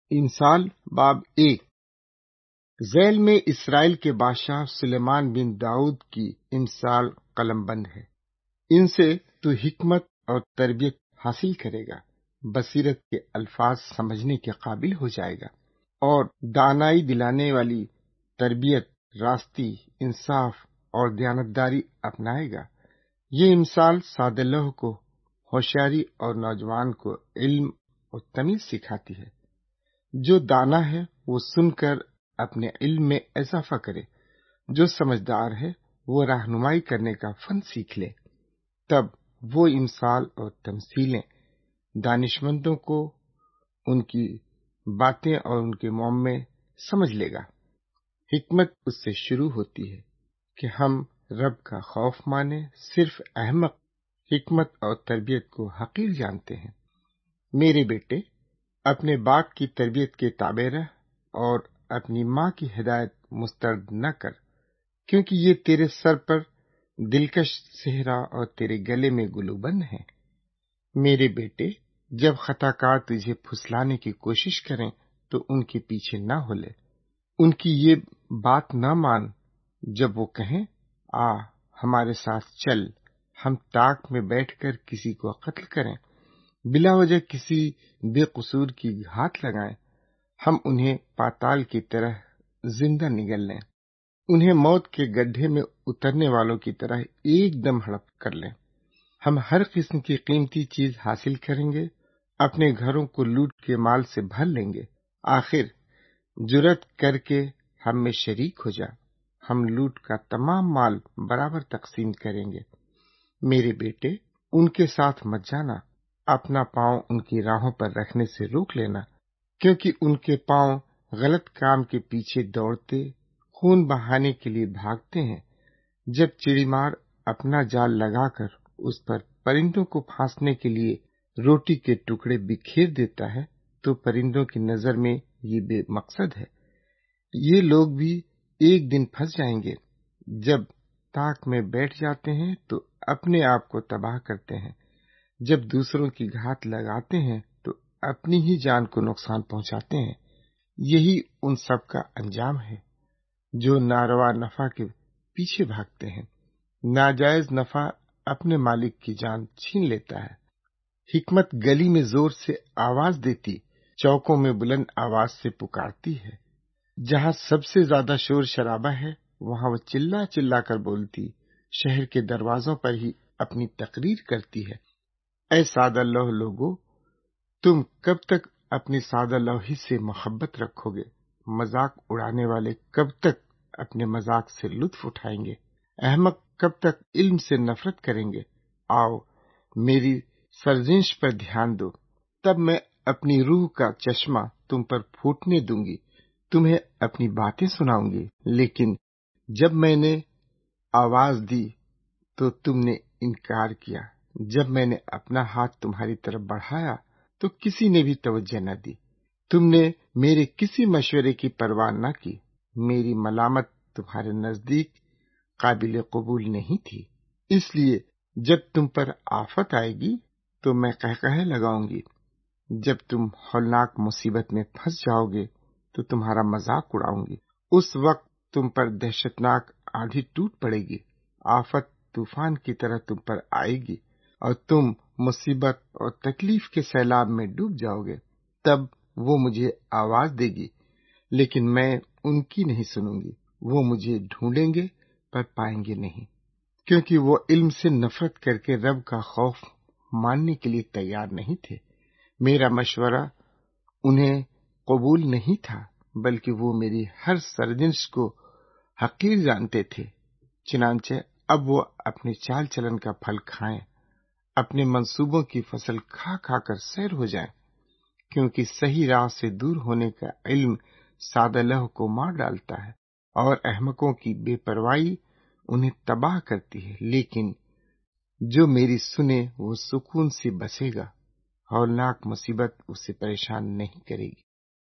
امثال باب 1 ذیل میں اسرائیل کے بادشاہ سلیمان بن داؤد کی امثال قلم بند ہے۔ ان سے تو حکمت اور تربیت حاصل کرے گا، بصیرت کے الفاظ سمجھنے کے قابل ہو جائے گا، اور دانائی دلانے والی تربیت، راستی، انصاف اور دیانتداری اپنائے گا۔ یہ امثال سادہ لوح کو ہوشیاری اور نوجوان کو علم اور تمیز سکھاتی ہے۔ جو دانا ہے وہ سن کر اپنے علم میں اضافہ کرے، جو سمجھدار ہے وہ رہنمائی کرنے کا فن سیکھ لے۔ تب وہ امثال اور تمثیلیں دانشمندوں کو ان کی باتیں اور ان کے معمے سمجھ لے گا۔ حکمت اس سے شروع ہوتی ہے کہ ہم رب کا خوف مانیں۔ صرف احمق حکمت اور تربیت کو حقیر جانتے ہیں۔ میرے بیٹے، اپنے باپ کی تربیت کے تابع رہ اور اپنی ماں کی ہدایت مسترد نہ کر، کیونکہ یہ تیرے سر پر دلکش صحرا اور تیرے گلے میں گلوبند ہے۔ میرے بیٹے، جب خطا کار تجھے پھسلانے کی کوشش کریں تو ان کے پیچھے نہ ہو لے۔ ان کی یہ بات نہ مان جب وہ کہیں، آ ہمارے ساتھ چل، ہم طاق میں بیٹھ کر کسی کو قتل کریں، بلا وجہ کسی بے قصور کی گھات لگائیں، ہم انہیں پاتال کی طرح زندہ نگل لیں، انہیں موت کے گڈھے میں اترنے والوں کی طرح ایک دم ہڑپ کر لیں۔ ہم ہر قسم کی قیمتی چیز حاصل کریں گے، اپنے گھروں کو لوٹ کے مال سے بھر لیں گے۔ آخر جرات کر کے ہم میں شریک ہو جا، ہم لوٹ کا تمام مال برابر تقسیم کریں گے۔ میرے بیٹے، ان کے ساتھ مت جانا، اپنا پاؤں ان کی راہوں پر رکھنے سے روک لینا، کیونکہ ان کے پاؤں غلط کام کے پیچھے دوڑتے، خون بہانے کے لیے بھاگتے ہیں۔ جب چڑی مار اپنا جال لگا کر اس پر پرندوں کو پھانسنے کے لیے روٹی کے ٹکڑے بکھیر دیتا ہے تو پرندوں کی نظر میں یہ بے مقصد ہے۔ یہ لوگ بھی ایک دن پھنس جائیں گے۔ جب طاق میں بیٹھ جاتے ہیں تو اپنے آپ کو تباہ کرتے ہیں، جب دوسروں کی گھات لگاتے ہیں تو اپنی ہی جان کو نقصان پہنچاتے ہیں۔ یہی ان سب کا انجام ہے جو ناروا نفع کے پیچھے بھاگتے ہیں۔ ناجائز نفع اپنے مالک کی جان چھین لیتا ہے۔ حکمت گلی میں زور سے آواز دیتی، چوکوں میں بلند آواز سے پکارتی ہے۔ جہاں سب سے زیادہ شور شرابہ ہے وہاں وہ چلا چلا کر بولتی، شہر کے دروازوں پر ہی اپنی تقریر کرتی ہے۔ اے سادہ لوح لوگو، تم کب تک اپنی سادہ لوحی سے محبت رکھو گے؟ مذاق اڑانے والے کب تک اپنے مذاق سے لطف اٹھائیں گے؟ احمق کب تک علم سے نفرت کریں گے؟ آؤ میری سرزنش پر دھیان دو، تب میں اپنی روح کا چشمہ تم پر پھوٹنے دوں گی، تمہیں اپنی باتیں سناؤں گی۔ لیکن جب میں نے آواز دی تو تم نے انکار کیا، جب میں نے اپنا ہاتھ تمہاری طرف بڑھایا تو کسی نے بھی توجہ نہ دی۔ تم نے میرے کسی مشورے کی پرواہ نہ کی، میری ملامت تمہارے نزدیک قابل قبول نہیں تھی۔ اس لیے جب تم پر آفت آئے گی تو میں قہقہے لگاؤں گی، جب تم ہولناک مصیبت میں پھنس جاؤ گے تو تمہارا مذاق اڑاؤں گی۔ اس وقت تم پر دہشتناک آندھی ٹوٹ پڑے گی، آفت طوفان کی طرح تم پر آئے گی اور تم مصیبت اور تکلیف کے سیلاب میں ڈوب جاؤ گے۔ تب وہ مجھے آواز دے گی لیکن میں ان کی نہیں سنوں گی، وہ مجھے ڈھونڈیں گے پر پائیں گے نہیں، کیونکہ وہ علم سے نفرت کر کے رب کا خوف ماننے کے لیے تیار نہیں تھے۔ میرا مشورہ انہیں قبول نہیں تھا، بلکہ وہ میری ہر سرزنش کو حقیر جانتے تھے۔ چنانچہ اب وہ اپنے چال چلن کا پھل کھائیں، اپنے منصوبوں کی فصل کھا کھا کر سیر ہو جائیں، کیونکہ صحیح راہ سے دور ہونے کا علم سادہ لوح کو مار ڈالتا ہے اور احمقوں کی بے پرواہی انہیں تباہ کرتی ہے۔ لیکن جو میری سنے وہ سکون سے بسے گا، ہولناک مصیبت اسے پریشان نہیں کرے گی۔